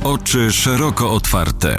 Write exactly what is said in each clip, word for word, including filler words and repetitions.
Oczy szeroko otwarte.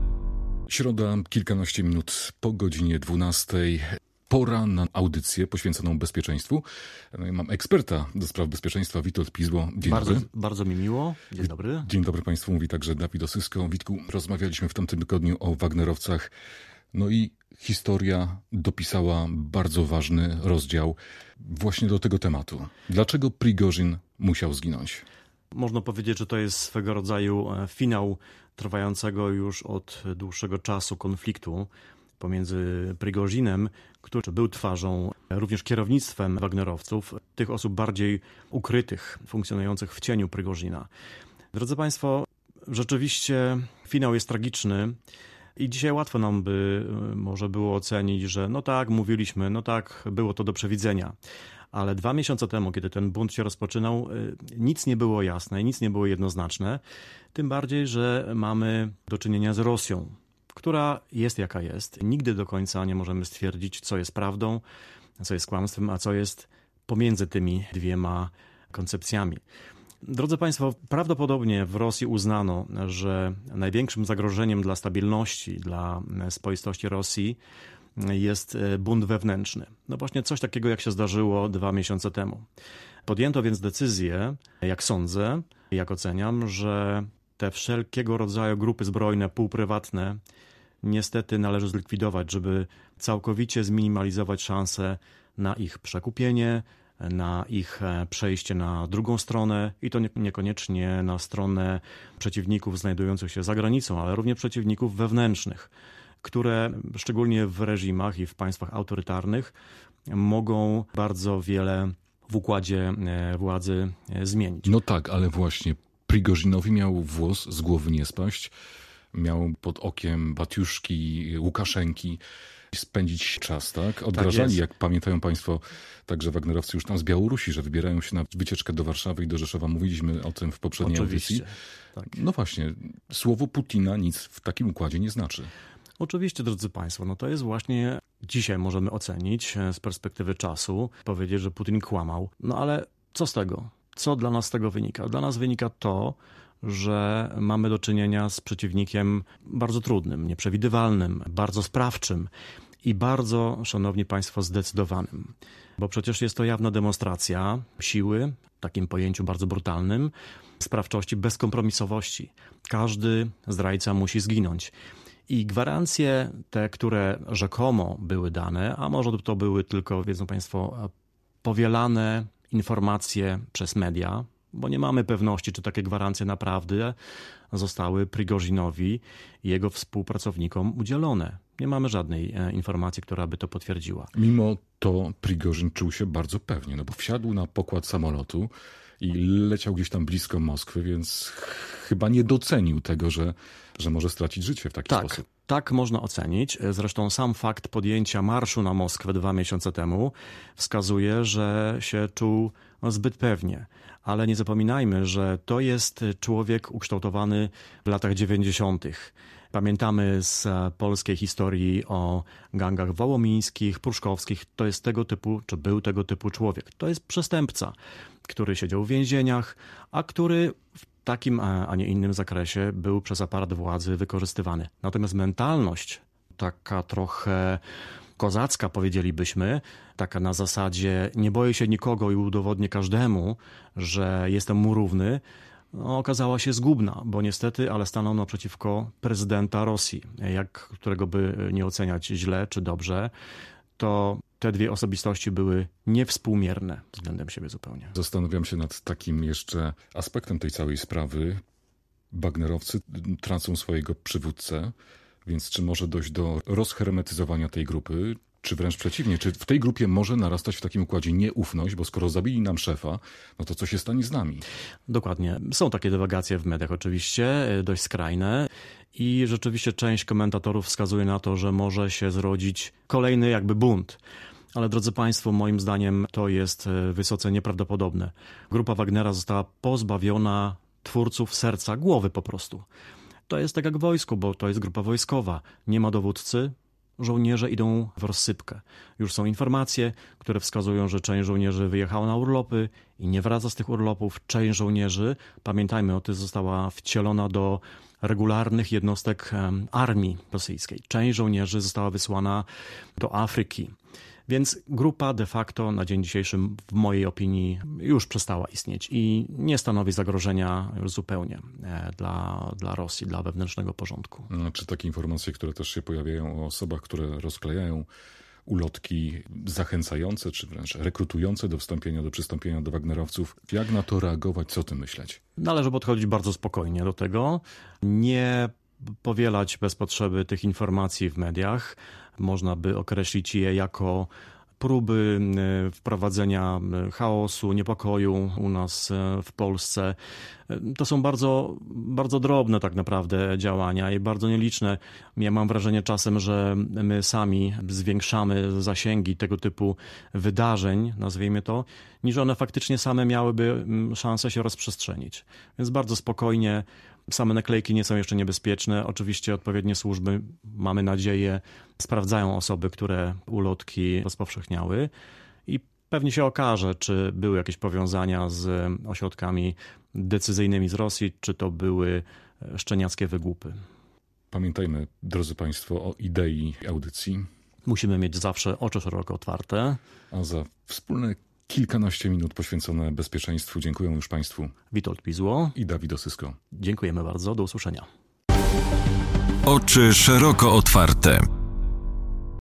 Środa, kilkanaście minut po godzinie dwunastej. Pora na audycję poświęconą bezpieczeństwu. No i mam eksperta do spraw bezpieczeństwa, Witold Pizło. Dzień bardzo, dobry. Bardzo mi miło. Dzień dobry. Dzień dobry Państwu, mówi także Dawid Osysko. Witku, rozmawialiśmy w tamtym tygodniu o Wagnerowcach. No i historia dopisała bardzo ważny rozdział właśnie do tego tematu. Dlaczego Prigorzyn musiał zginąć? Można powiedzieć, że to jest swego rodzaju finał trwającego już od dłuższego czasu konfliktu pomiędzy Prigozinem, który był twarzą, również kierownictwem Wagnerowców, tych osób bardziej ukrytych, funkcjonujących w cieniu Prigozina. Drodzy Państwo, rzeczywiście finał jest tragiczny i dzisiaj łatwo nam by może było ocenić, że no tak, mówiliśmy, no tak, było to do przewidzenia. Ale dwa miesiące temu, kiedy ten bunt się rozpoczynał, nic nie było jasne, nic nie było jednoznaczne. Tym bardziej, że mamy do czynienia z Rosją, która jest jaka jest. Nigdy do końca nie możemy stwierdzić, co jest prawdą, co jest kłamstwem, a co jest pomiędzy tymi dwiema koncepcjami. Drodzy Państwo, prawdopodobnie w Rosji uznano, że największym zagrożeniem dla stabilności, dla spoistości Rosji jest bunt wewnętrzny. No właśnie coś takiego, jak się zdarzyło dwa miesiące temu. Podjęto więc decyzję, jak sądzę, jak oceniam, że te wszelkiego rodzaju grupy zbrojne, półprywatne, niestety należy zlikwidować, żeby całkowicie zminimalizować szanse na ich przekupienie, na ich przejście na drugą stronę i to niekoniecznie na stronę przeciwników znajdujących się za granicą, ale również przeciwników wewnętrznych, które szczególnie w reżimach i w państwach autorytarnych mogą bardzo wiele w układzie władzy zmienić. No tak, ale właśnie Prigozinowi miał włos z głowy nie spaść. Miał pod okiem Batiuszki, Łukaszenki spędzić czas, tak? Odrażali, tak jak pamiętają Państwo, także Wagnerowcy już tam z Białorusi, że wybierają się na wycieczkę do Warszawy i do Rzeszowa. Mówiliśmy o tym w poprzedniej Oczywiście, audycji. tak. No właśnie, słowo Putina nic w takim układzie nie znaczy. Oczywiście, drodzy Państwo, no to jest właśnie, dzisiaj możemy ocenić z perspektywy czasu, powiedzieć, że Putin kłamał. No ale co z tego? Co dla nas z tego wynika? Dla nas wynika to, że mamy do czynienia z przeciwnikiem bardzo trudnym, nieprzewidywalnym, bardzo sprawczym i bardzo, szanowni Państwo, zdecydowanym. Bo przecież jest to jawna demonstracja siły, w takim pojęciu bardzo brutalnym, sprawczości, bezkompromisowości. Każdy zdrajca musi zginąć. I gwarancje te, które rzekomo były dane, a może to były tylko, wiedzą Państwo, powielane informacje przez media, bo nie mamy pewności, czy takie gwarancje naprawdę zostały Prigozinowi i jego współpracownikom udzielone. Nie mamy żadnej informacji, która by to potwierdziła. Mimo to Prigozin czuł się bardzo pewnie, no bo wsiadł na pokład samolotu i leciał gdzieś tam blisko Moskwy, więc chyba nie docenił tego, że, że może stracić życie w taki tak, sposób. Tak można ocenić. Zresztą sam fakt podjęcia marszu na Moskwę dwa miesiące temu wskazuje, że się czuł zbyt pewnie. Ale nie zapominajmy, że to jest człowiek ukształtowany w latach dziewięćdziesiątych. Pamiętamy z polskiej historii o gangach wołomińskich, pruszkowskich. To jest tego typu, czy był tego typu człowiek. To jest przestępca, który siedział w więzieniach, a który w takim, a nie innym zakresie był przez aparat władzy wykorzystywany. Natomiast mentalność, taka trochę kozacka, powiedzielibyśmy, taka na zasadzie nie boję się nikogo i udowodnię każdemu, że jestem mu równy, no, okazała się zgubna, bo niestety, ale stanął naprzeciwko prezydenta Rosji. Jak, którego by nie oceniać źle czy dobrze, to te dwie osobistości były niewspółmierne względem siebie zupełnie. Zastanawiam się nad takim jeszcze aspektem tej całej sprawy. Wagnerowcy tracą swojego przywódcę, więc czy może dojść do rozhermetyzowania tej grupy, czy wręcz przeciwnie, czy w tej grupie może narastać w takim układzie nieufność, bo skoro zabili nam szefa, no to co się stanie z nami? Dokładnie. Są takie dywagacje w mediach oczywiście, dość skrajne i rzeczywiście część komentatorów wskazuje na to, że może się zrodzić kolejny jakby bunt. Ale drodzy Państwo, moim zdaniem to jest wysoce nieprawdopodobne. Grupa Wagnera została pozbawiona twórców serca, głowy po prostu. To jest tak jak w wojsku, bo to jest grupa wojskowa. Nie ma dowódcy, żołnierze idą w rozsypkę. Już są informacje, które wskazują, że część żołnierzy wyjechała na urlopy i nie wraca z tych urlopów. Część żołnierzy, pamiętajmy o tym, została wcielona do regularnych jednostek armii rosyjskiej. Część żołnierzy została wysłana do Afryki. Więc grupa de facto na dzień dzisiejszy, w mojej opinii, już przestała istnieć i nie stanowi zagrożenia już zupełnie dla, dla Rosji, dla wewnętrznego porządku. Czy takie informacje, które też się pojawiają o osobach, które rozklejają ulotki zachęcające, czy wręcz rekrutujące do wstąpienia, do przystąpienia do wagnerowców, jak na to reagować, co o tym myśleć? Należy podchodzić bardzo spokojnie do tego, nie powielać bez potrzeby tych informacji w mediach. Można by określić je jako próby wprowadzenia chaosu, niepokoju u nas w Polsce. To są bardzo, bardzo drobne tak naprawdę działania i bardzo nieliczne. Ja mam wrażenie czasem, że my sami zwiększamy zasięgi tego typu wydarzeń, nazwijmy to, niż one faktycznie same miałyby szansę się rozprzestrzenić. Więc bardzo spokojnie. Same naklejki nie są jeszcze niebezpieczne. Oczywiście odpowiednie służby, mamy nadzieję, sprawdzają osoby, które ulotki rozpowszechniały i pewnie się okaże, czy były jakieś powiązania z ośrodkami decyzyjnymi z Rosji, czy to były szczeniackie wygłupy. Pamiętajmy, drodzy Państwo, o idei audycji. Musimy mieć zawsze oczy szeroko otwarte. A za wspólne kilkanaście minut poświęcone bezpieczeństwu dziękuję już Państwu. Witold Pizło i Dawid Osysko. Dziękujemy bardzo. Do usłyszenia. Oczy szeroko otwarte.